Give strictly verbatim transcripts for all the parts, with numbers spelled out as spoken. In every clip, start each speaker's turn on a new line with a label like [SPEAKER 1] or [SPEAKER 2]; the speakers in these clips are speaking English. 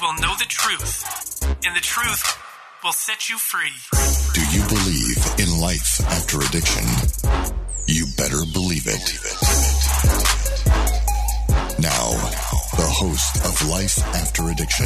[SPEAKER 1] will know the truth, and the truth will set you free.
[SPEAKER 2] Do you believe in life after addiction? You better believe it. Now, the host of Life After Addiction.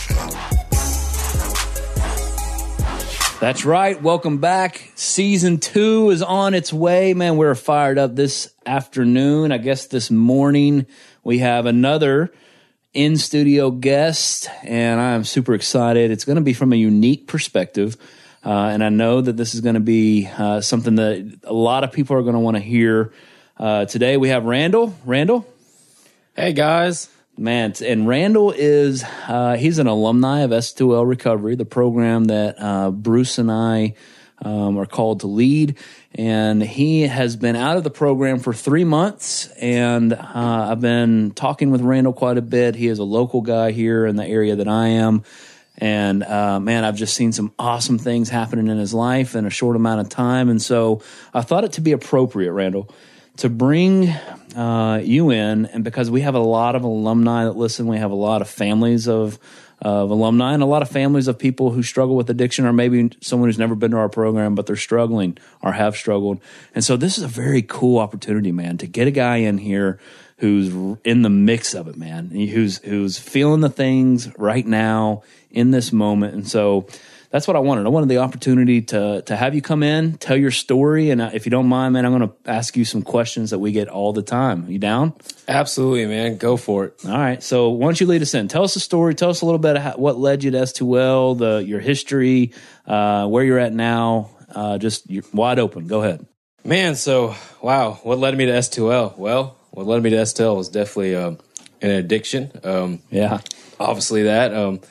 [SPEAKER 3] That's right. Welcome back. Season two is on its way. Man, we're fired up this afternoon. I guess this morning we have another in-studio guest, and I am super excited. It's going to be from a unique perspective, uh, and I know that this is going to be uh, something that a lot of people are going to want to hear. Uh, today we have Randall. Randall?
[SPEAKER 4] Hey, guys.
[SPEAKER 3] Man, and Randall is, uh, he's an alumni of S two L Recovery, the program that uh, Bruce and I um, are called to lead. And he has been out of the program for three months, and uh, I've been talking with Randall quite a bit. He is a local guy here in the area that I am. And, uh, man, I've just seen some awesome things happening in his life in a short amount of time. And so I thought it to be appropriate, Randall, to bring uh, you in, and because we have a lot of alumni that listen, we have a lot of families of of alumni and a lot of families of people who struggle with addiction, or maybe someone who's never been to our program, but they're struggling or have struggled. And so this is a very cool opportunity, man, to get a guy in here who's in the mix of it, man, who's who's feeling the things right now in this moment. And so that's what I wanted. I wanted the opportunity to to have you come in, tell your story, and if you don't mind, man, I'm going to ask you some questions that we get all the time. You down?
[SPEAKER 4] Absolutely, man. Go for it.
[SPEAKER 3] All right. So why don't you lead us in? Tell us the story. Tell us a little bit of how, what led you to S two L, the your history, uh, where you're at now. Uh, just you're wide open. Go ahead.
[SPEAKER 4] Man, so, wow, what led me to S two L? Well, what led me to S two L was definitely um, an addiction. Um,
[SPEAKER 3] yeah.
[SPEAKER 4] Obviously that. Um,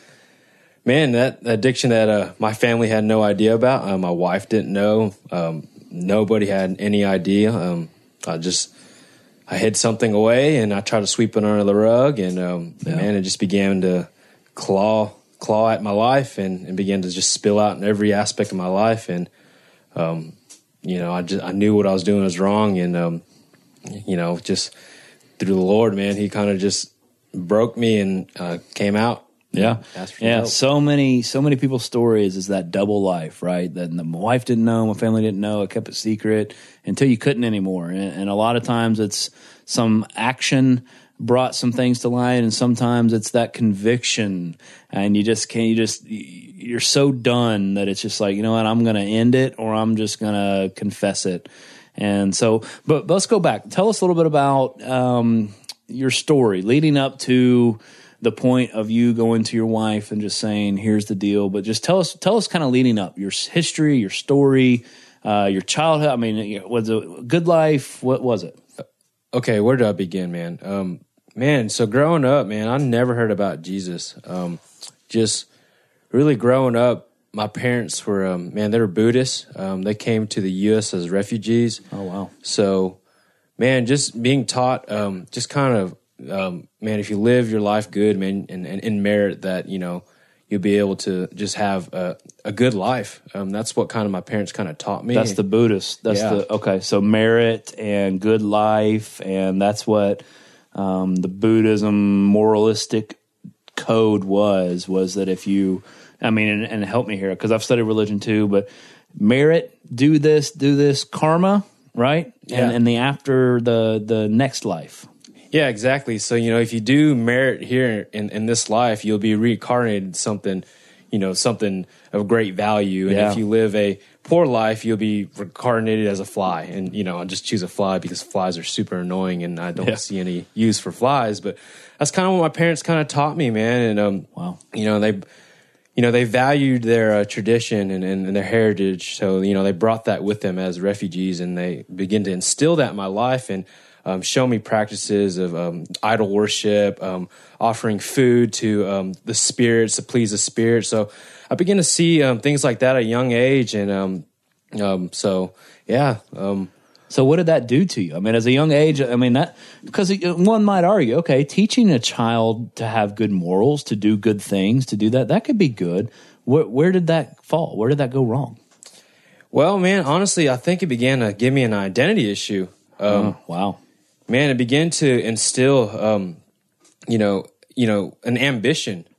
[SPEAKER 4] Man, that addiction that uh, my family had no idea about, uh, my wife didn't know, um, nobody had any idea. Um, I just, I hid something away and I tried to sweep it under the rug, and um, yeah. man, it just began to claw, claw at my life, and, and began to just spill out in every aspect of my life. And um, you know, I just I knew what I was doing was wrong, and um, you know, just through the Lord, man, He kind of just broke me and uh, came out.
[SPEAKER 3] Yeah, yeah.
[SPEAKER 4] Help.
[SPEAKER 3] So many, so many people's stories is that double life, right? That my wife didn't know, my family didn't know, I kept it secret until you couldn't anymore. And, and a lot of times it's some action brought some things to light, and sometimes it's that conviction, and you just can't. You just you're so done that it's just like, you know what, I'm going to end it, or I'm just going to confess it. And so, but, but let's go back. Tell us a little bit about um, your story leading up to the point of you going to your wife and just saying, here's the deal. But just tell us, tell us kind of leading up, your history, your story, uh, your childhood. I mean, was it a good life? What was it?
[SPEAKER 4] Okay, where do I begin, man? Um, man, so growing up, man, I never heard about Jesus. Um, just really growing up, my parents were, um, man, they were Buddhists. Um, they came to the U S as refugees.
[SPEAKER 3] Oh, wow.
[SPEAKER 4] So, man, just being taught, um, just kind of, Um, man, if you live your life good, man, and, and in merit, that, you know, you'll be able to just have a, a good life. Um, that's what kind of my parents kind of taught me.
[SPEAKER 3] That's the Buddhist. That's
[SPEAKER 4] yeah.
[SPEAKER 3] the, okay. So merit and good life. And that's what, um, the Buddhism moralistic code was, was that if you, I mean, and, and help me here, cause I've studied religion too, but merit, do this, do this, karma, right?
[SPEAKER 4] Yeah.
[SPEAKER 3] And, and the after the, the next life.
[SPEAKER 4] Yeah, exactly. So, you know, if you do merit here in, in this life, you'll be reincarnated something, you know, something of great value. And
[SPEAKER 3] yeah.
[SPEAKER 4] if you live a poor life, you'll be reincarnated as a fly. And, you know, I just choose a fly because flies are super annoying and I don't
[SPEAKER 3] yeah.
[SPEAKER 4] see any use for flies. But that's kind of what my parents kind of taught me, man. And, um,
[SPEAKER 3] wow.
[SPEAKER 4] you know, they, you know, they valued their uh, tradition and, and, and their heritage. So, you know, they brought that with them as refugees, and they begin to instill that in my life. And, Um, show me practices of um, idol worship, um, offering food to um, the spirits to please the spirit. So I began to see um, things like that at a young age, and um, um, so yeah. Um,
[SPEAKER 3] so what did that do to you? I mean, as a young age, I mean that because one might argue, okay, teaching a child to have good morals, to do good things, to do that, that could be good. Where, where did that fall? Where did that go wrong?
[SPEAKER 4] Well, man, honestly, I think it began to give me an identity issue. Um,
[SPEAKER 3] oh, wow.
[SPEAKER 4] Man, it began to instill, um, you know, you know, an ambition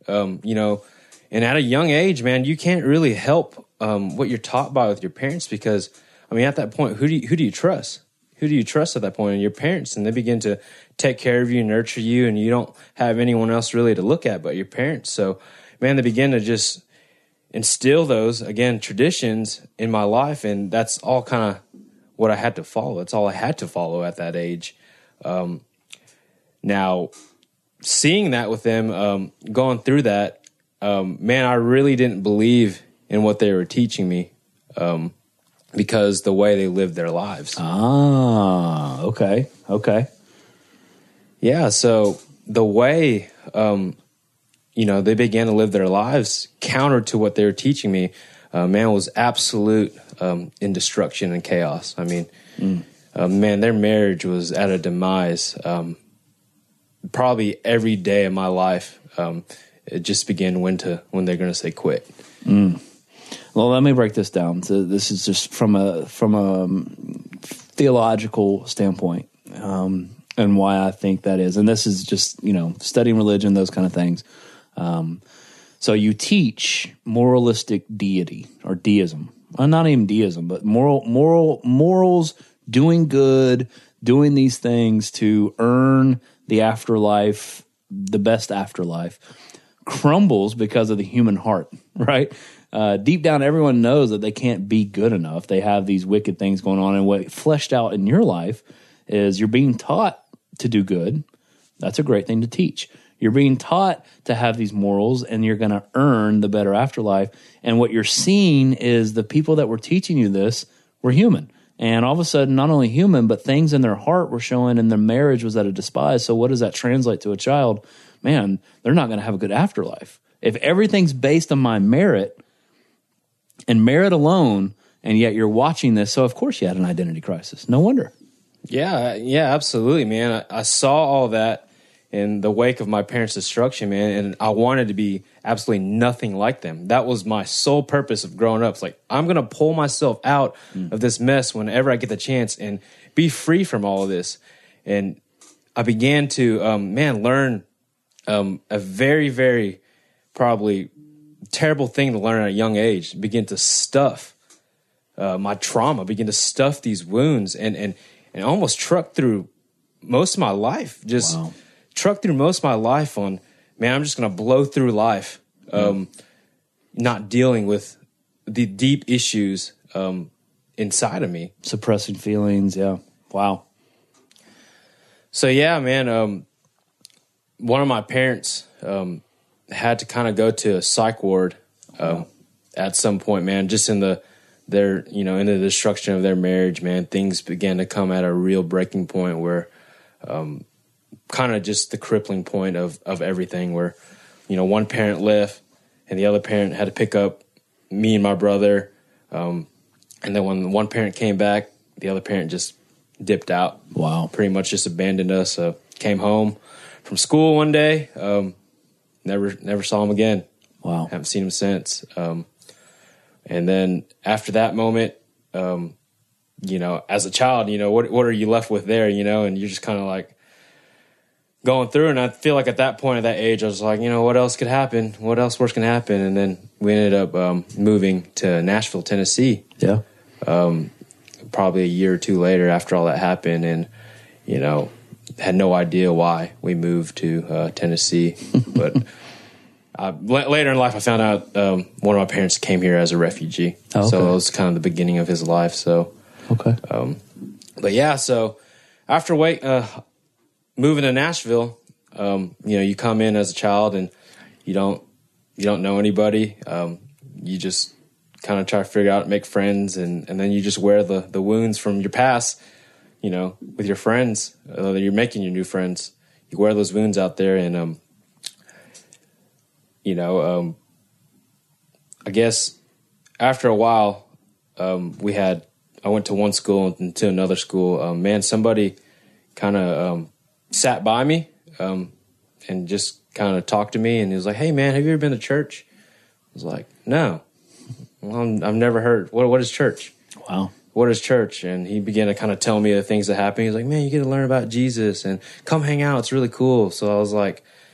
[SPEAKER 4] Um, you know, and at a young age, man, you can't really help um, what you're taught by with your parents because, I mean, at that point, who do you, who do you trust? Who do you trust at that point? And your parents, and they begin to take care of you, nurture you, and you don't have anyone else really to look at but your parents. So, man, they begin to just instill those, again, traditions in my life, and that's all kind of what I had to follow. That's all I had to follow at that age. Um, now, seeing that with them, um, going through that, um, man, I really didn't believe in what they were teaching me. Um because the way they lived their lives.
[SPEAKER 3] Ah, okay, okay.
[SPEAKER 4] Yeah, so the way, um, you know, they began to live their lives counter to what they were teaching me, uh, man, was absolute um, in destruction and chaos. I mean, mm. uh, man, their marriage was at a demise. Um, probably every day of my life, um, it just began when to when they're going to say quit.
[SPEAKER 3] Mm. Well, let me break this down. So this is just from a from a um, theological standpoint, um, and why I think that is. And this is just, you know, studying religion, those kind of things. Um, so you teach moralistic deity or deism, well, not even deism, but moral moral morals, doing good, doing these things to earn the afterlife, the best afterlife, crumbles because of the human heart, right? Uh, deep down, everyone knows that they can't be good enough. They have these wicked things going on. And what fleshed out in your life is you're being taught to do good. That's a great thing to teach. You're being taught to have these morals, and you're going to earn the better afterlife. And what you're seeing is the people that were teaching you this were human. And all of a sudden, not only human, but things in their heart were showing, and their marriage was at a despise. So what does that translate to a child? Man, they're not going to have a good afterlife. If everything's based on my merit, and merit alone, and yet you're watching this, so of course you had an identity crisis. No wonder.
[SPEAKER 4] Yeah, yeah, absolutely, man. I, I saw all that in the wake of my parents' destruction, man, and I wanted to be absolutely nothing like them. That was my sole purpose of growing up. It's like, I'm going to pull myself out mm. of this mess whenever I get the chance and be free from all of this. And I began to, um, man, learn um, a very, very probably terrible thing to learn at a young age. Begin to stuff uh, my trauma, begin to stuff these wounds, and and and almost truck through most of my life. Just wow. truck through most of my life on, man, I'm just going to blow through life, um, mm. not dealing with the deep issues um, inside of me,
[SPEAKER 3] suppressing feelings. Yeah, wow.
[SPEAKER 4] So yeah, man. Um, one of my parents. Um, had to kind of go to a psych ward um, at some point, man, just in the, their, you know, in the destruction of their marriage, man, things began to come at a real breaking point where um, kind of just the crippling point of, of everything where, you know, one parent left and the other parent had to pick up me and my brother. Um, and then when one parent came back, the other parent just dipped out.
[SPEAKER 3] Wow.
[SPEAKER 4] Pretty much just abandoned us. Uh, came home from school one day, um, Never, never saw him again.
[SPEAKER 3] Wow.
[SPEAKER 4] Haven't seen him since. Um, and then after that moment, um, you know, as a child, you know, what, what are you left with there, you know, and you're just kind of like going through. And I feel like at that point, at that age, I was like, you know, what else could happen? What else worse can happen? And then we ended up um, moving to Nashville, Tennessee.
[SPEAKER 3] Yeah.
[SPEAKER 4] Um, probably a year or two later after all that happened. And, you know, had no idea why we moved to uh, Tennessee, but uh, l- later in life I found out um, one of my parents came here as a refugee. Oh, okay. So it was kind of the beginning of his life. So,
[SPEAKER 3] okay.
[SPEAKER 4] Um, but yeah, so after wait, uh, moving to Nashville, um, you know, you come in as a child and you don't you don't know anybody. Um, you just kind of try to figure out, make friends, and, and then you just wear the the wounds from your past. You know, with your friends, uh, you're making your new friends. You wear those wounds out there, and um, you know, um, I guess after a while, um, we had. I went to one school and to another school. Um, man, somebody kind of um, sat by me um, and just kind of talked to me, and he was like, "Hey, man, have you ever been to church?" I was like, "No, well, I'm, I've never heard. What what is church?"
[SPEAKER 3] Wow.
[SPEAKER 4] What is church? And he began to kind of tell me the things that happen. He's like, man, you get to learn about Jesus and come hang out. It's really cool. So I was like,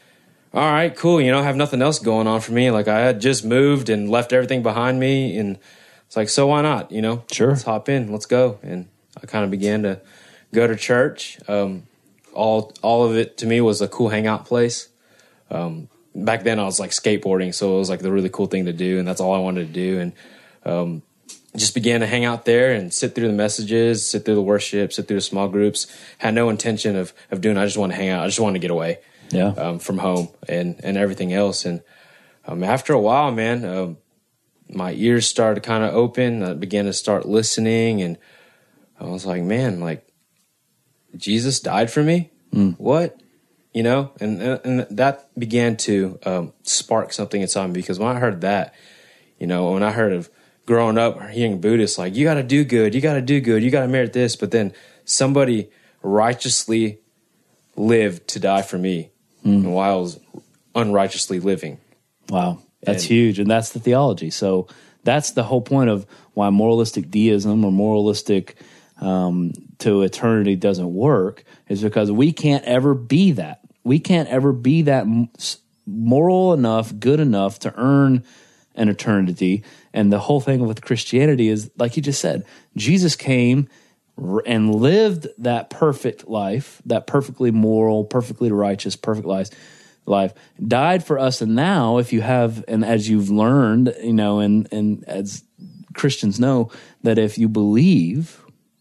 [SPEAKER 4] all right, cool. You know, I have nothing else going on for me. Like I had just moved and left everything behind me, and it's like, so why not? You know,
[SPEAKER 3] Sure.
[SPEAKER 4] let's hop in, let's go. And I kind of began to go to church. Um, all all of it to me was a cool hangout place. Um, back then, I was like skateboarding, so it was like the really cool thing to do, and that's all I wanted to do. And um, just began to hang out there and sit through the messages, sit through the worship, sit through the small groups. Had no intention of of doing. I just wanted to hang out. I just wanted to get away.
[SPEAKER 3] Yeah.
[SPEAKER 4] Um, from home and, and everything else. And um, after a while, man, um, my ears started to kind of open. I began to start listening, and I was like, man, like Jesus died for me? Mm. What? You know? And, and that began to um, spark something inside me, because when I heard that, you know, when I heard of growing up hearing Buddhists, like, you got to do good, you got to do good, you got to merit this, but then somebody righteously lived to die for me. Mm. While I was unrighteously living.
[SPEAKER 3] Wow, that's
[SPEAKER 4] and,
[SPEAKER 3] huge, and that's the theology. So that's the whole point of why moralistic deism or moralistic um, to eternity doesn't work, is because we can't ever be that. We can't ever be that moral enough, good enough to earn an eternity. And the whole thing with Christianity is, like you just said, Jesus came and lived that perfect life, that perfectly moral, perfectly righteous, perfect life, life, died for us. And now, if you have, and as you've learned, you know, and, and as Christians know, that if you believe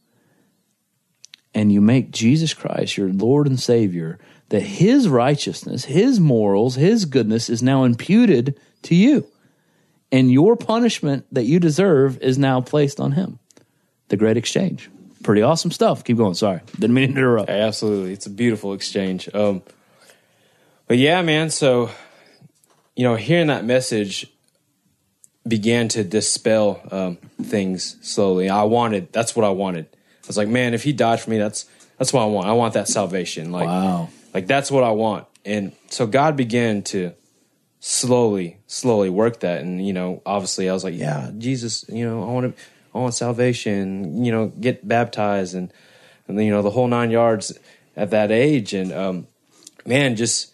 [SPEAKER 3] and you make Jesus Christ your Lord and Savior, that his righteousness, his morals, his goodness is now imputed to you. And your punishment that you deserve is now placed on him. The great exchange. Pretty awesome stuff. Keep going. Sorry. Didn't mean to interrupt.
[SPEAKER 4] Hey, absolutely. It's a beautiful exchange. Um, but yeah, man. So, you know, hearing that message began to dispel um, things slowly. I wanted, that's what I wanted. I was like, man, if he died for me, that's, that's what I want. I want that salvation. Like,
[SPEAKER 3] wow. Like
[SPEAKER 4] that's what I want. And so God began to slowly, slowly work that. And, you know, obviously I was like, yeah, Jesus, you know, I want to, I want salvation, you know, get baptized and, and you know, the whole nine yards at that age. And, um, man, just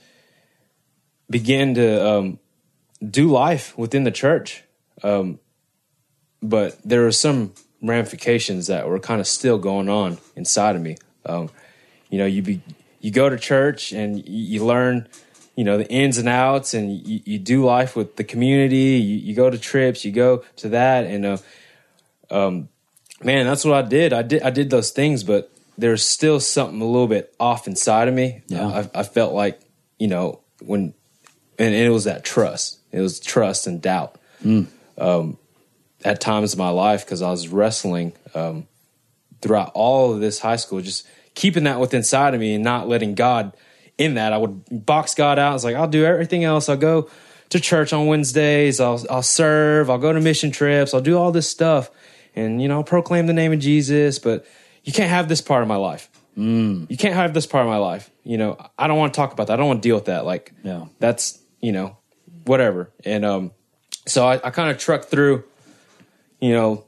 [SPEAKER 4] begin to um, do life within the church. Um, but there were some ramifications that were kind of still going on inside of me. Um, you know, you be, you go to church and you, you learn, you know, the ins and outs, and you, you do life with the community. You, you go to trips, you go to that. And, uh, Um, man, that's what I did. I did I did those things, but there's still something a little bit off inside of me.
[SPEAKER 3] Yeah.
[SPEAKER 4] Uh, I, I felt like, you know, when, and, and it was that trust. It was trust and doubt mm. um, at times in my life, because I was wrestling um, throughout all of this high school, just keeping that within inside of me and not letting God in that. I would box God out. I was like, I'll do everything else. I'll go to church on Wednesdays. I'll I'll serve. I'll go to mission trips. I'll do all this stuff. And, you know, I'll proclaim the name of Jesus, but you can't have this part of my life. Mm. You can't have this part of my life. You know, I don't want to talk about that. I don't want to deal with that. Like,
[SPEAKER 3] yeah.
[SPEAKER 4] That's, you know, whatever. And um, so I, I kind of trucked through, you know,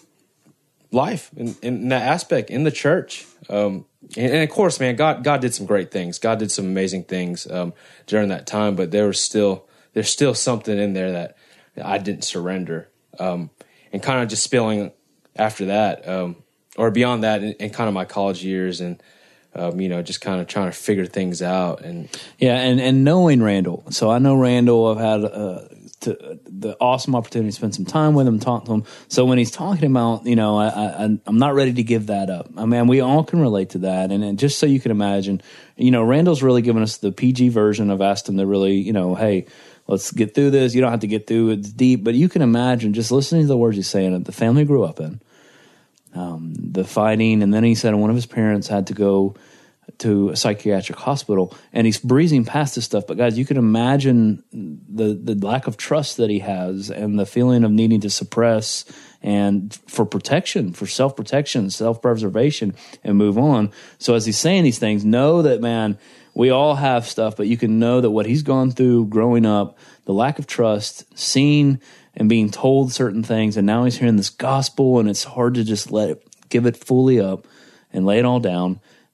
[SPEAKER 4] life in, in that aspect in the church. Um, and, and of course, man, God God did some great things. God did some amazing things um, during that time, but there was still, there's still something in there that I didn't surrender. Um, and kind of just spilling after that, um, or beyond that, in, in kind of my college years, and um, you know, just kind of trying to figure things out. And
[SPEAKER 3] yeah, and, and knowing Randall, so I know Randall. I've had uh, to, the awesome opportunity to spend some time with him, talk to him. So when he's talking about, you know, I, I, I'm not ready to give that up. I mean, we all can relate to that. And, and just so you can imagine, you know, Randall's really given us the P G version. I've asked him to really, you know, hey, let's get through this. You don't have to get through it. It's deep, but you can imagine just listening to the words he's saying, the family grew up in, um, the fighting. And then he said one of his parents had to go to a psychiatric hospital, and he's breezing past this stuff. But guys, you can imagine the, the lack of trust that he has, and the feeling of needing to suppress and for protection, for self-protection, self-preservation, and move on. So as he's saying these things, know that, man, we all have stuff, but you can know that what he's gone through growing up, the lack of trust, seeing and being told certain things, and now he's hearing this gospel, and it's hard to just let it, give it fully up and lay it all down.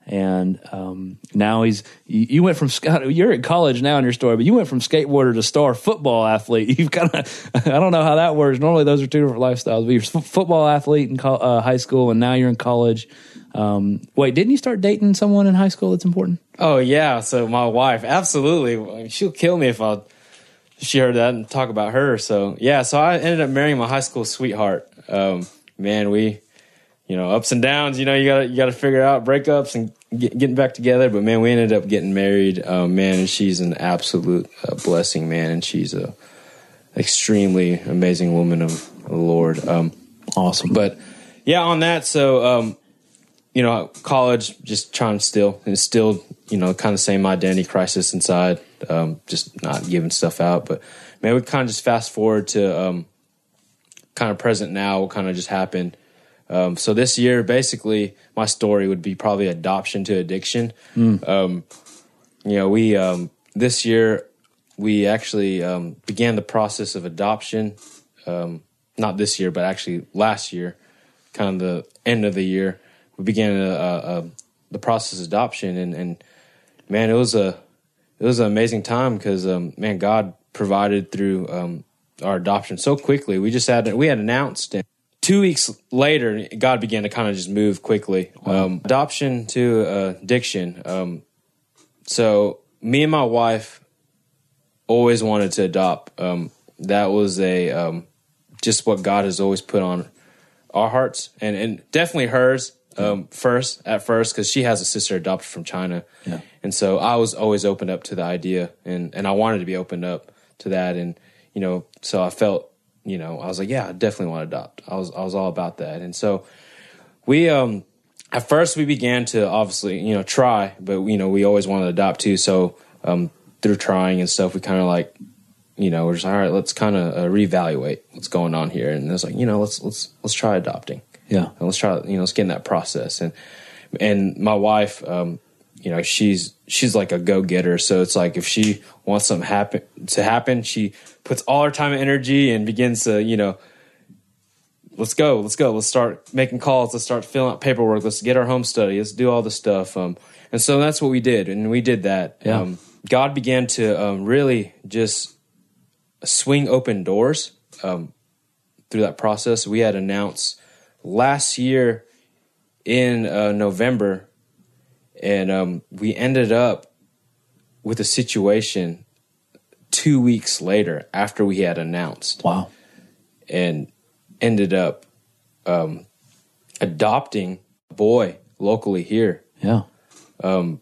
[SPEAKER 3] And um, now he's, you, you went from, you're at college now in your story, but you went from skateboarder to star football athlete. You've kind of, I don't know how that works. Normally those are two different lifestyles, but you're a football athlete in co- uh, high school, and now you're in college. Um, wait, didn't you start dating someone in high school that's important?
[SPEAKER 4] Oh, yeah. So my wife, absolutely. She'll kill me if I, she heard that and talk about her. So, yeah, so I ended up marrying my high school sweetheart. Um, man, we... You know, ups and downs, you know, you gotta, you gotta figure out breakups and get, getting back together. But man, we ended up getting married, um, man, and she's an absolute uh, blessing, man. And she's a extremely amazing woman of the Lord. Um,
[SPEAKER 3] awesome.
[SPEAKER 4] But yeah, on that. So, um, you know, college, just trying to still, and still, you know, kind of same identity crisis inside, um, just not giving stuff out. But man, we kind of just fast forward to, um, kind of present now, what kind of just happened. Um, so this year, basically, my story would be probably adoption to addiction. Mm. Um, you know, we um, this year we actually um, began the process of adoption. Um, not this year, but actually last year, kind of the end of the year, we began a, a, a, the process of adoption. And, and man, it was a it was an amazing time because um, man, God provided through um, our adoption so quickly. We just had we had announced. And Two weeks later, God began to kind of just move quickly. Wow. Um, adoption to uh, addiction. Um, so me and my wife always wanted to adopt. Um, that was a um, just what God has always put on our hearts, and, and definitely hers um, first at first, because she has a sister adopted from China, yeah. And so I was always opened up to the idea, and and I wanted to be opened up to that, and you know, so I felt. You know, I was like, yeah, I definitely want to adopt. I was, I was all about that. And so we, um, at first we began to obviously, you know, try, but you know, we always wanted to adopt too. So, um, through trying and stuff, we kind of like, you know, we're just, all right, let's kind of uh, reevaluate what's going on here. And it's like, you know, let's, let's, let's try adopting.
[SPEAKER 3] Yeah.
[SPEAKER 4] And let's try, you know, let's get in that process. And, and my wife, um, you know, she's she's like a go-getter. So it's like if she wants something happen to happen, she puts all her time and energy and begins to, you know, let's go, let's go, let's start making calls, let's start filling out paperwork, let's get our home study, let's do all this stuff. Um, and so that's what we did, and we did that.
[SPEAKER 3] Yeah.
[SPEAKER 4] Um, God began to um, really just swing open doors um, through that process. We had announced last year in uh, November. And um, we ended up with a situation two weeks later after we had announced.
[SPEAKER 3] Wow.
[SPEAKER 4] And ended up um, adopting a boy locally here.
[SPEAKER 3] Yeah.
[SPEAKER 4] Um,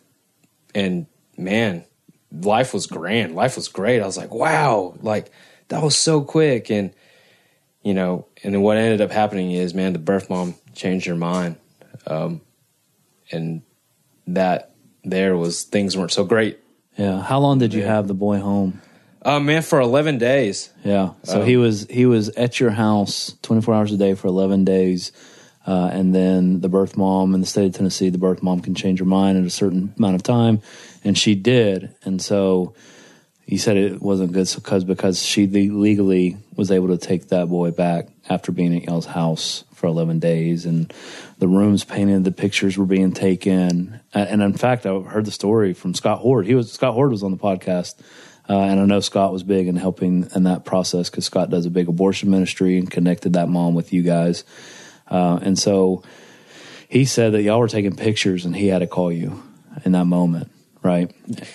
[SPEAKER 4] and man, life was grand. Life was great. I was like, wow, like that was so quick. And, you know, and then what ended up happening is, man, the birth mom changed her mind. Um, and that there was things weren't so great.
[SPEAKER 3] Yeah. How long did you yeah. have the boy home?
[SPEAKER 4] Uh, man, for eleven days.
[SPEAKER 3] Yeah. So
[SPEAKER 4] um,
[SPEAKER 3] he was he was at your house twenty-four hours a day for eleven days. Uh, and then the birth mom in the state of Tennessee, the birth mom can change her mind in a certain amount of time. And she did. And so you said it wasn't good because because she legally was able to take that boy back after being at y'all's house for eleven days. And the rooms painted, the pictures were being taken. And in fact, I heard the story from Scott Hord. He was Scott Hord was on the podcast. Uh, and I know Scott was big in helping in that process because Scott does a big abortion ministry and connected that mom with you guys. Uh, and so he said that y'all were taking pictures and he had to call you in that moment, right?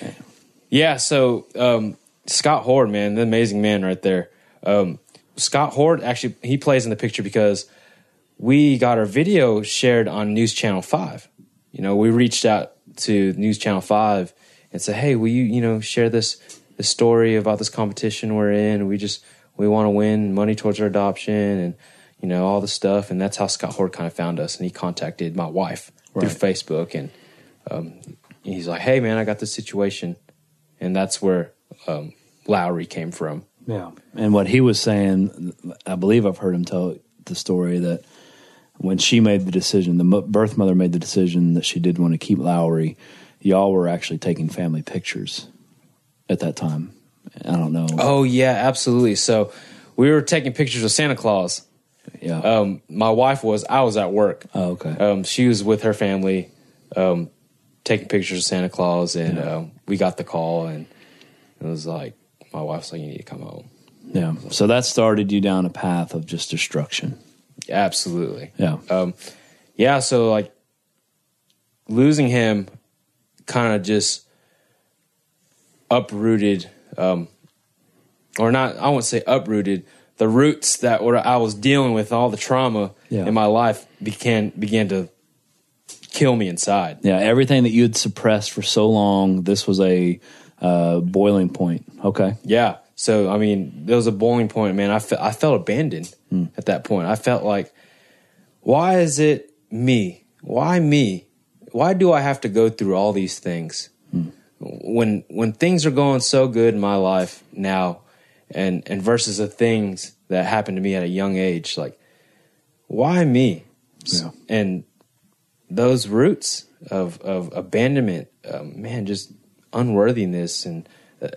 [SPEAKER 4] Yeah, so um, Scott Hord, man, the amazing man right there. Um, Scott Hord, actually, he plays in the picture because we got our video shared on News Channel five. You know, we reached out to News Channel five and said, hey, will you, you know, share this, this story about this competition we're in? We just, we want to win money towards our adoption and, you know, all the stuff. And that's how Scott Hord kind of found us. And he contacted my wife right. through Facebook. And um, he's like, hey, man, I got this situation. And that's where um, Lowry came from.
[SPEAKER 3] Yeah. And what he was saying, I believe I've heard him tell the story that when she made the decision, the birth mother made the decision that she did want to keep Lowry, y'all were actually taking family pictures at that time. I don't know.
[SPEAKER 4] Oh, yeah, absolutely. So we were taking pictures of Santa Claus.
[SPEAKER 3] Yeah.
[SPEAKER 4] Um, my wife was, I was at work.
[SPEAKER 3] Oh, okay.
[SPEAKER 4] Um, she was with her family um, taking pictures of Santa Claus, and
[SPEAKER 3] Yeah.
[SPEAKER 4] um, we got the call, and it was like, my wife's like, you need to come home.
[SPEAKER 3] Yeah. So that started you down a path of just destruction.
[SPEAKER 4] Absolutely.
[SPEAKER 3] Yeah.
[SPEAKER 4] Um, yeah. So like losing him kind of just uprooted, um, or not, I won't say uprooted, the roots that were I was dealing with, all the trauma
[SPEAKER 3] Yeah.
[SPEAKER 4] in my life began, began to kill me inside.
[SPEAKER 3] Yeah. Everything that you had suppressed for so long, this was a uh, boiling point. Okay.
[SPEAKER 4] Yeah. So, I mean, there was a boiling point, man. I, fe- I felt abandoned
[SPEAKER 3] Hmm.
[SPEAKER 4] at that point. I felt like, why is it me? Why me? Why do I have to go through all these things?
[SPEAKER 3] Hmm.
[SPEAKER 4] When when things are going so good in my life now, and, and versus the things that happened to me at a young age, like, why me?
[SPEAKER 3] Yeah.
[SPEAKER 4] And those roots of, of abandonment, um, man, just unworthiness and uh,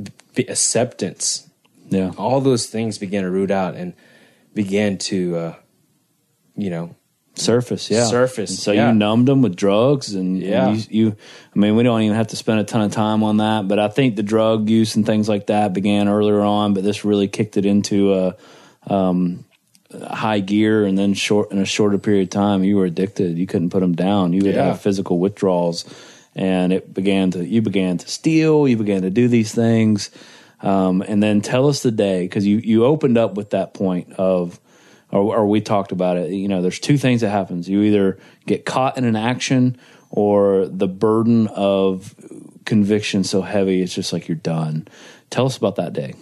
[SPEAKER 4] acceptance,
[SPEAKER 3] Yeah.
[SPEAKER 4] all those things began to root out and began to, uh, you know,
[SPEAKER 3] Surface, yeah.
[SPEAKER 4] Surface,
[SPEAKER 3] And so
[SPEAKER 4] yeah.
[SPEAKER 3] you numbed them with drugs, and,
[SPEAKER 4] Yeah.
[SPEAKER 3] and you, you. I mean, we don't even have to spend a ton of time on that, but I think the drug use and things like that began earlier on. But this really kicked it into a, um, a high gear, and then short in a shorter period of time, you were addicted. You couldn't put them down. You would
[SPEAKER 4] Yeah.
[SPEAKER 3] have physical withdrawals, and it began to. You began to steal. You began to do these things, um, and then tell us the day, because you you opened up with that point of. Or, or we talked about it. You know, there's two things that happens. You either get caught in an action, or the burden of conviction so heavy it's just like you're done. Tell us about that day.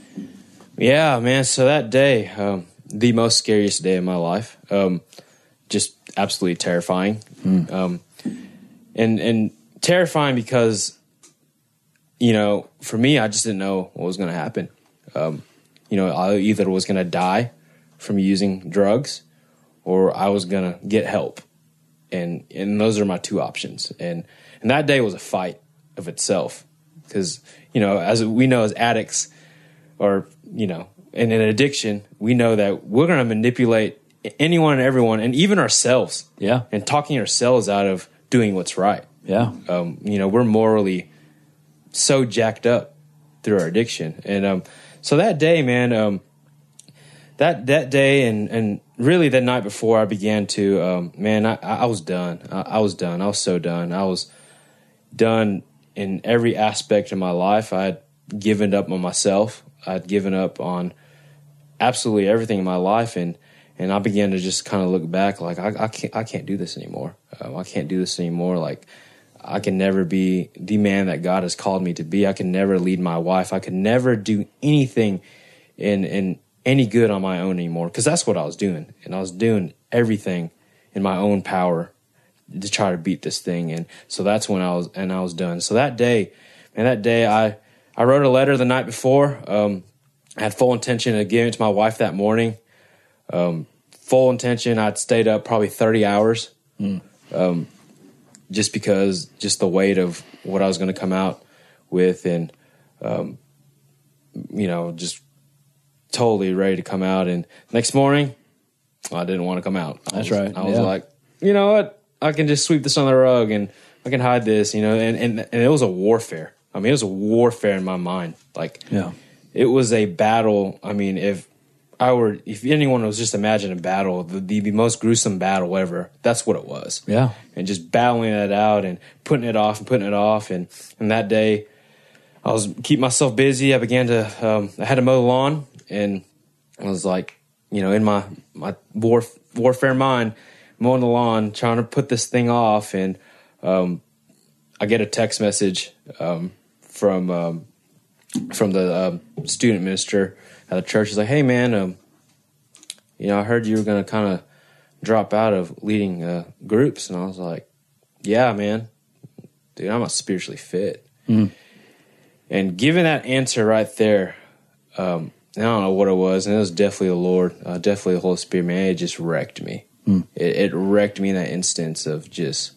[SPEAKER 4] Yeah, man. So that day, um, the most scariest day of my life, um, just absolutely terrifying,
[SPEAKER 3] Mm.
[SPEAKER 4] um, and and terrifying because, you know, for me, I just didn't know what was going to happen. Um, you know, I either was going to die from using drugs, or I was going to get help. And and those are my two options. And and that day was a fight of itself, because, you know, as we know as addicts, or, you know, in an addiction, we know that we're going to manipulate anyone and everyone, and even ourselves.
[SPEAKER 3] Yeah.
[SPEAKER 4] And talking ourselves out of doing what's right.
[SPEAKER 3] Yeah.
[SPEAKER 4] Um, you know, we're morally so jacked up through our addiction. And um, so that day, man, um, That that day and, and really the night before, I began to, um, man, I, I was done. I, I was done. I was so done. I was done in every aspect of my life. I had given up on myself. I had given up on absolutely everything in my life, and and I began to just kind of look back, like I, I can't I can't do this anymore. Uh, I can't do this anymore. Like I can never be the man that God has called me to be. I can never lead my wife. I could never do anything in in any good on my own anymore, because that's what I was doing, and I was doing everything in my own power to try to beat this thing. And so that's when I was and I was done. So that day, man, that day I I wrote a letter the night before. Um, I had full intention of giving it to my wife that morning. Um, full intention. I'd stayed up probably thirty hours,
[SPEAKER 3] Mm.
[SPEAKER 4] um, just because just the weight of what I was going to come out with, and um, you know, just totally ready to come out. And next morning, well, I didn't want to come out. I
[SPEAKER 3] That's
[SPEAKER 4] was,
[SPEAKER 3] right.
[SPEAKER 4] I was
[SPEAKER 3] Yeah.
[SPEAKER 4] like, you know what? I can just sweep this on the rug, and I can hide this, you know. And, and, and it was a warfare. I mean, it was a warfare in my mind. Like,
[SPEAKER 3] Yeah.
[SPEAKER 4] it was a battle. I mean, if I were, if anyone was just imagine a battle, the, the, the most gruesome battle ever, that's what it was.
[SPEAKER 3] Yeah.
[SPEAKER 4] And just battling it out and putting it off and putting it off. And, and that day, I was keep myself busy. I began to, um, I had to mow the lawn, and I was like, you know, in my, my war, warfare mind, mowing the lawn, trying to put this thing off. And um, I get a text message um, from um, from the um, student minister at the church. He's like, hey, man, um, you know, I heard you were going to kind of drop out of leading uh, groups. And I was like, yeah, man, dude, I'm not spiritually fit.
[SPEAKER 3] Mm.
[SPEAKER 4] And given that answer right there, um, I don't know what it was, and it was definitely the Lord, uh, definitely the Holy Spirit, man. It just wrecked me.
[SPEAKER 3] Mm.
[SPEAKER 4] It, it wrecked me in that instance of just,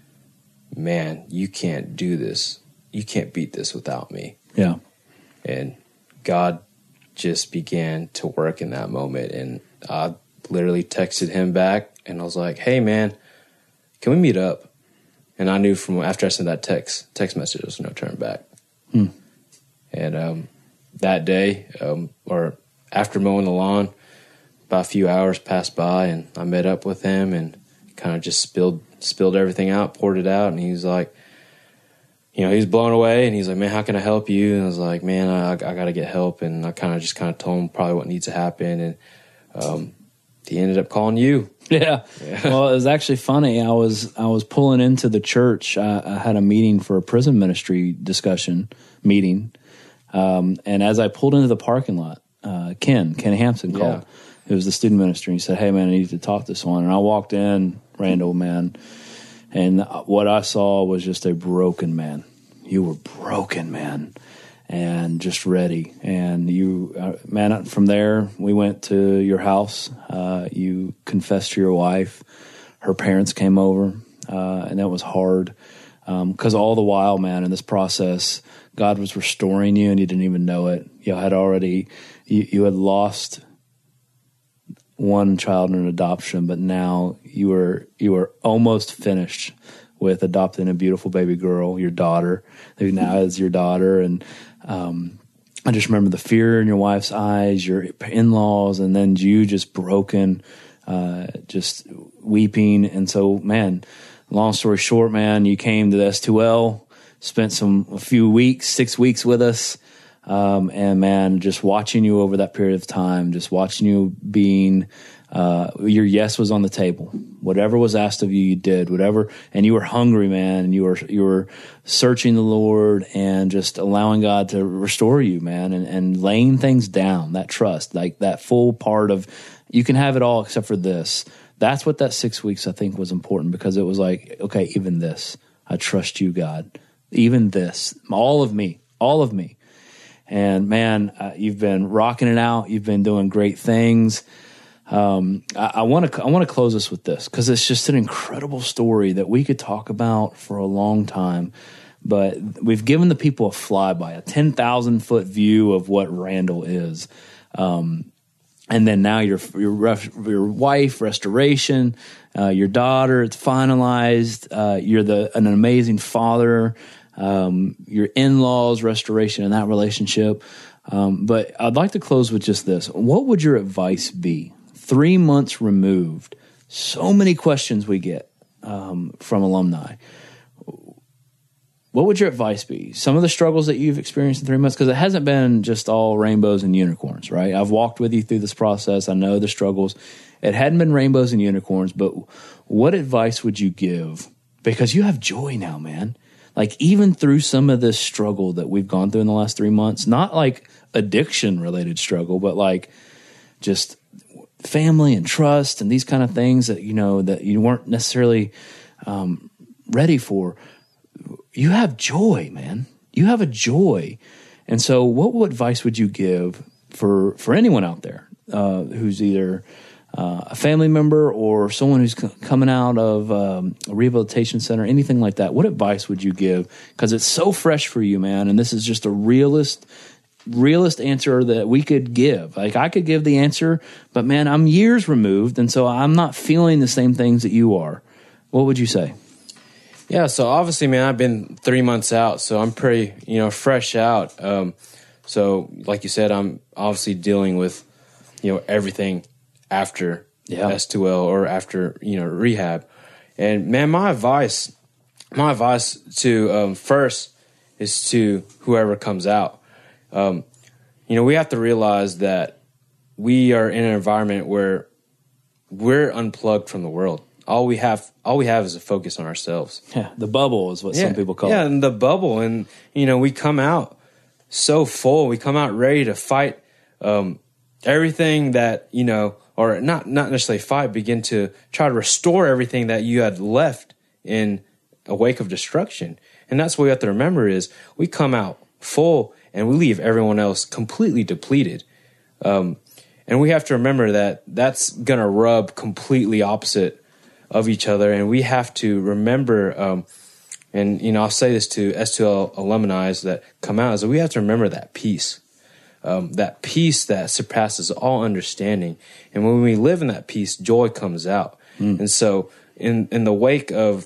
[SPEAKER 4] man, you can't do this. You can't beat this without me.
[SPEAKER 3] Yeah.
[SPEAKER 4] And God just began to work in that moment. And I literally texted him back, and I was like, hey, man, can we meet up? And I knew from after I sent that text text message, there was no turn back.
[SPEAKER 3] Hmm.
[SPEAKER 4] And um, that day, um, or after mowing the lawn, about a few hours passed by, and I met up with him and kind of just spilled spilled everything out, poured it out, and he was like, you know, he was blown away, and he's like, man, how can I help you? And I was like, man, I, I got to get help, and I kind of just kind of told him probably what needs to happen, and um, he ended up calling you.
[SPEAKER 3] Yeah. yeah. Well, it was actually funny. I was I was pulling into the church. I, I had a meeting for a prison ministry discussion meeting, um, and as I pulled into the parking lot, uh, Ken Ken Hampson called.
[SPEAKER 4] Yeah.
[SPEAKER 3] It was the student minister. He said, hey, man, I need to talk to someone. And I walked in, Randall, man, and what I saw was just a broken man. You were broken, man, and just ready. And you, uh, man, from there, we went to your house. Uh, you confessed to your wife. Her parents came over, uh, and that was hard because um, all the while, man, in this process, God was restoring you, and you didn't even know it. You had already, you, you had lost one child in adoption, but now you were you were almost finished with adopting a beautiful baby girl, your daughter, who now is your daughter. And um, I just remember the fear in your wife's eyes, your in-laws, and then you just broken, uh, just weeping. And so, man, long story short, man, you came to the S two L, spent some a few weeks, six weeks with us. Um, and man, just watching you over that period of time, just watching you being, uh, your yes was on the table. Whatever was asked of you, you did. Whatever, and you were hungry, man. And you were you were searching the Lord and just allowing God to restore you, man, and, and laying things down. That trust, like that full part of, you can have it all except for this. That's what that six weeks I think was important, because it was like, okay, even this, I trust you, God. Even this, all of me, all of me. And man, uh, you've been rocking it out. You've been doing great things. Um, I want to I want to close this with this, because it's just an incredible story that we could talk about for a long time. But we've given the people a flyby, a ten thousand foot view of what Randall is. Um, and then now your your your wife, restoration, uh, your daughter, it's finalized. Uh, you're the an amazing father. Um, your in-laws, restoration in that relationship. Um, but I'd like to close with just this. What would your advice be? Three months removed, so many questions we get um, from alumni. What would your advice be? Some of the struggles that you've experienced in three months, because it hasn't been just all rainbows and unicorns, right? I've walked with you through this process. I know the struggles. It hadn't been rainbows and unicorns, but what advice would you give? Because you have joy now, man. Like, even through some of this struggle that we've gone through in the last three months, not like addiction-related struggle, but like just family and trust and these kind of things that, you know, that you weren't necessarily um, ready for. You have joy, man. You have a joy. And so what advice would you give for, for anyone out there uh, who's either Uh, a family member or someone who's c- coming out of um, a rehabilitation center, anything like that? What advice would you give? Because it's so fresh for you, man, and this is just a realist, realist answer that we could give. Like, I could give the answer, but man, I'm years removed, and so I'm not feeling the same things that you are. What would you say?
[SPEAKER 4] Yeah, so obviously, man, I've been three months out, so I'm pretty, you know, fresh out. Um, so, like you said, I'm obviously dealing with, you know, everything after yeah. S two L or after, you know, rehab. And man, my advice, my advice to um, first is to whoever comes out. Um, you know, we have to realize that we are in an environment where we're unplugged from the world. All we have, all we have is a focus on ourselves.
[SPEAKER 3] Yeah, the bubble is what
[SPEAKER 4] yeah.
[SPEAKER 3] some people call
[SPEAKER 4] yeah,
[SPEAKER 3] it.
[SPEAKER 4] Yeah, and the bubble, and you know, we come out so full. We come out ready to fight um, everything that, you know. Or not not necessarily fight, begin to try to restore everything that you had left in a wake of destruction. And that's what we have to remember is we come out full and we leave everyone else completely depleted. Um, and we have to remember that that's going to rub completely opposite of each other. And we have to remember, um, and, you know, I'll say this to S two L alumni that come out, is that we have to remember that peace. Um, that peace that surpasses all understanding. And when we live in that peace, joy comes out. Mm. And so in, in the wake of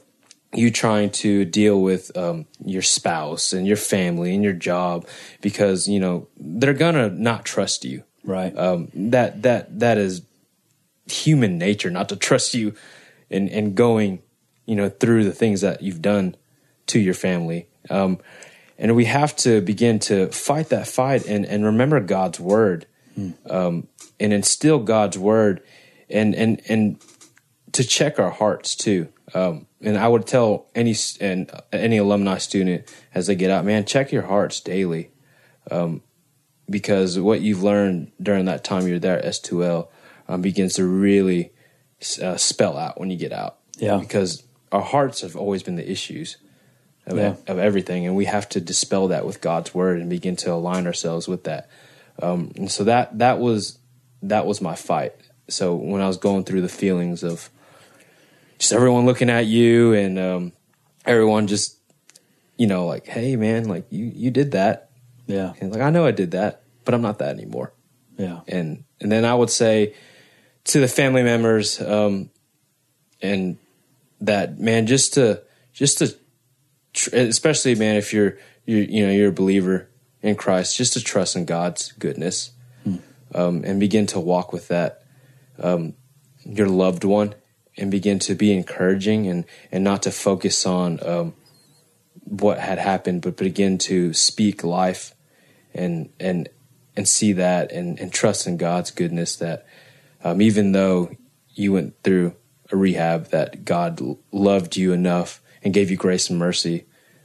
[SPEAKER 4] you trying to deal with um, your spouse and your family and your job, because, you know, they're gonna not trust you.
[SPEAKER 3] Right.
[SPEAKER 4] Um, that that that is human nature, not to trust you, and and going, you know, through the things that you've done to your family. Um, and we have to begin to fight that fight and, and remember God's word, hmm. um, and instill God's word, and and and to check our hearts too. Um, and I would tell any and any alumni student as they get out, man, check your hearts daily, um, because what you've learned during that time you're there at S two L um, begins to really uh, spell out when you get out.
[SPEAKER 3] Yeah,
[SPEAKER 4] because our hearts have always been the issues of,
[SPEAKER 3] yeah.
[SPEAKER 4] of everything, and we have to dispel that with God's word and begin to align ourselves with that. Um, and so that that was that was my fight. So when I was going through the feelings of just everyone looking at you and um, everyone just, you know, like, hey, man, like you, you did that.
[SPEAKER 3] Yeah.
[SPEAKER 4] And like, I know I did that, but I'm not that anymore.
[SPEAKER 3] Yeah. And
[SPEAKER 4] and then I would say to the family members um, and that, man, just to, just to, tr- especially, man, if you're, you're, you know, you're a believer in Christ, just to trust in God's goodness hmm. um, and begin to walk with that, um, your loved one, and begin to be encouraging and, and not to focus on um, what had happened, but begin to speak life and and and see that and, and trust in God's goodness that um, even though you went through a rehab, that God loved you enough and gave you grace and mercy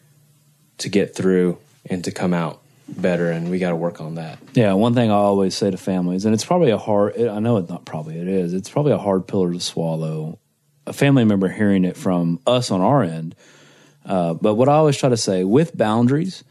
[SPEAKER 4] to get through and to come out better, and we got to work on that.
[SPEAKER 3] Yeah, one thing I always say to families, and it's probably a hard, I know it's not probably, it is, it's probably a hard pillar to swallow, a family member hearing it from us on our end. Uh, but what I always try to say, with boundaries,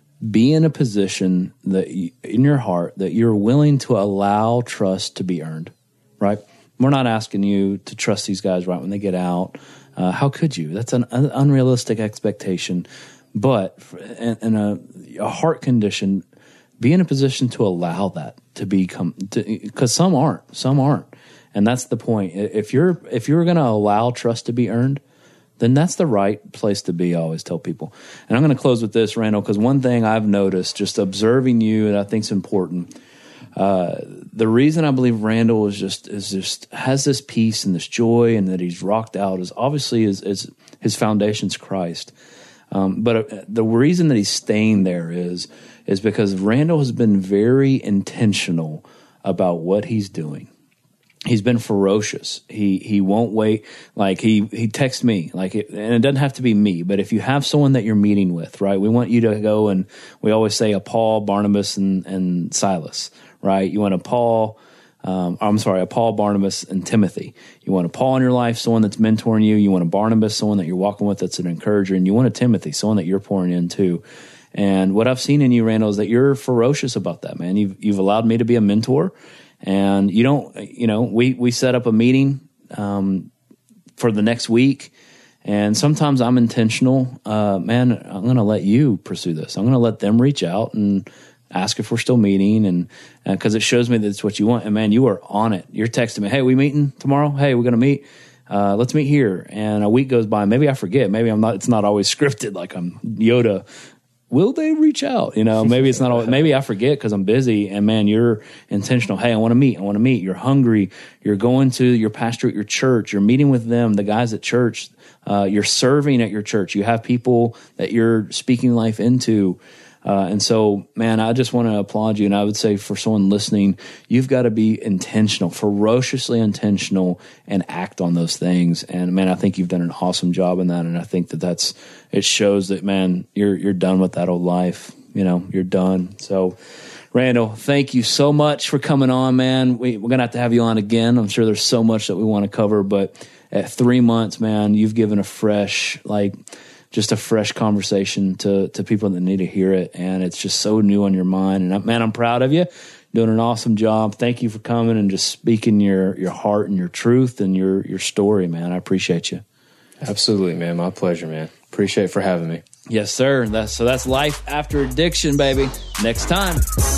[SPEAKER 3] be in a position that you, in your heart that you're willing to allow trust to be earned, right? We're not asking you to trust these guys right when they get out. Uh, how could you? That's an un- unrealistic expectation. But in, in a, a heart condition, be in a position to allow that to become, because some aren't, some aren't. And that's the point. If you're if you're going to allow trust to be earned, then that's the right place to be, I always tell people. And I'm going to close with this, Randall, because one thing I've noticed, just observing you, and I think is important, uh, the reason I believe Randall is just is just has this peace and this joy and that he's rocked out is obviously is, is his foundation's Christ. Um, but the reason that he's staying there is is because Randall has been very intentional about what he's doing. He's been ferocious. He he won't wait. Like he he texts me, like it, and it doesn't have to be me. But if you have someone that you're meeting with, right? We want you to go, and we always say a Paul, Barnabas, and and Silas, right? You want a Paul. Um, I'm sorry, a Paul, Barnabas, and Timothy. You want a Paul in your life, someone that's mentoring you. You want a Barnabas, someone that you're walking with that's an encourager, and you want a Timothy, someone that you're pouring into. And what I've seen in you, Randall, is that you're ferocious about that, man. You've you've allowed me to be a mentor. And you don't, you know, we, we set up a meeting um, for the next week. And sometimes I'm intentional. Uh, man, I'm going to let you pursue this. I'm going to let them reach out and ask if we're still meeting. And because uh, it shows me that it's what you want. And man, you are on it. You're texting me, hey, we meeting tomorrow? Hey, we're going to meet. Uh, let's meet here. And a week goes by. Maybe I forget. Maybe I'm not, it's not always scripted like I'm Yoda. Will they reach out? You know, maybe it's not always, maybe I forget because I'm busy, and man, you're intentional. Hey, I want to meet. I want to meet. You're hungry. You're going to your pastor at your church. You're meeting with them, the guys at church. Uh, you're serving at your church. You have people that you're speaking life into. Uh, and so, man, I just want to applaud you. And I would say for someone listening, you've got to be intentional, ferociously intentional, and act on those things. And man, I think you've done an awesome job in that. And I think that that's, it shows that, man, you're, you're done with that old life. You know, you're done. So Randall, thank you so much for coming on, man. We, we're going to have to have you on again. I'm sure there's so much that we want to cover, but at three months, man, you've given a fresh, like, just a fresh conversation to, to people that need to hear it. And it's just so new on your mind. And man, I'm proud of you. Doing an awesome job. Thank you for coming and just speaking your, your heart and your truth and your, your story, man. I appreciate you.
[SPEAKER 4] Absolutely, man. My pleasure, man. Appreciate it for having me.
[SPEAKER 3] Yes, sir. That's, so that's Life After Addiction, baby. Next time.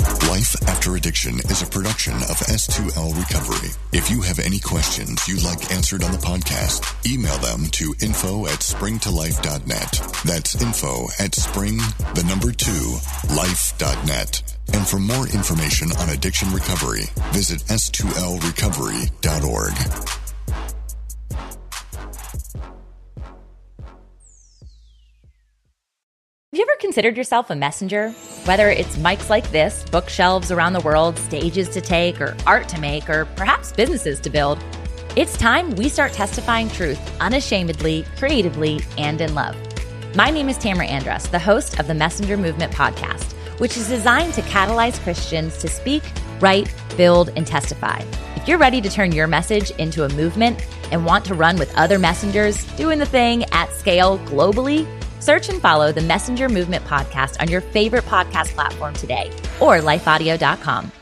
[SPEAKER 2] Life After Addiction is a production of S two L Recovery. If you have any questions you'd like answered on the podcast, email them to info at spring to life dot net. That's info at spring, the number two, life dot net. And for more information on addiction recovery, visit S two L recovery dot org.
[SPEAKER 5] Have you ever considered yourself a messenger? Whether it's mics like this, bookshelves around the world, stages to take, or art to make, or perhaps businesses to build, it's time we start testifying truth unashamedly, creatively, and in love. My name is Tamara Andrus, the host of the Messenger Movement podcast, which is designed to catalyze Christians to speak, write, build, and testify. If you're ready to turn your message into a movement and want to run with other messengers doing the thing at scale globally, search and follow the Messenger Movement podcast on your favorite podcast platform today or life audio dot com.